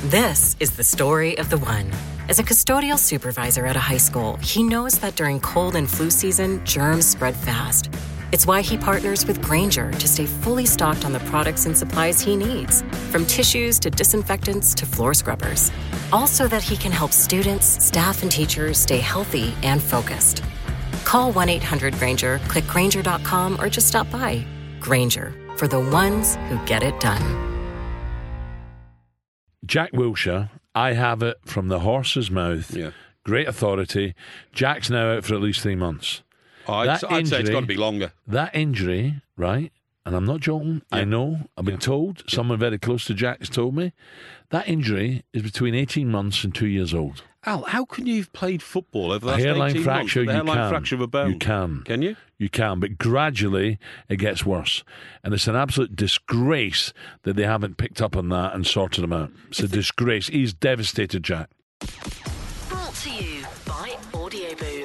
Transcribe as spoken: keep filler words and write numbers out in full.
This is the story of the one. As a custodial supervisor at a high school, he knows that during cold and flu season, germs spread fast. It's why he partners with Grainger to stay fully stocked on the products and supplies he needs, from tissues to disinfectants to floor scrubbers. All so that he can help students, staff, and teachers stay healthy and focused. Call one eight hundred Grainger, click Grainger dot com, or just stop by. Grainger, for the ones who get it done. Jack Wilshere, I have it from the horse's mouth. Yeah. Great authority. Jack's now out for at least three months. Oh, I'd, That I'd say it's injury- got to be longer. That injury, right, and I'm not joking, I Yeah. know, I've been told, someone very close to Jack has told me, that injury is between eighteen months and two years old. Al, how can you have played football over the A last hairline eighteen fracture, months? The you hairline can. fracture of a bone. You can. Can you? You can, but gradually it gets worse. And it's an absolute disgrace that they haven't picked up on that and sorted him out. It's a disgrace. He's devastated, Jack. Brought to you by Audioboo.